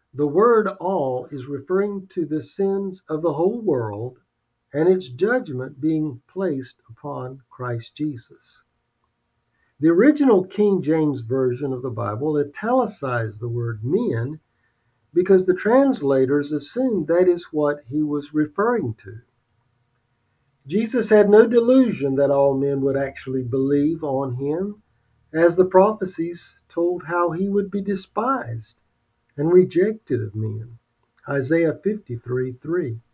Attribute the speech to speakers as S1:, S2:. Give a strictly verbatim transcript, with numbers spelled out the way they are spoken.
S1: The word all is referring to the sins of the whole world and its judgment being placed upon Christ Jesus. The original King James Version of the Bible italicized the word men because the translators assumed that is what he was referring to. Jesus had no delusion that all men would actually believe on him, as the prophecies told how he would be despised and rejected of men. Isaiah fifty-three three.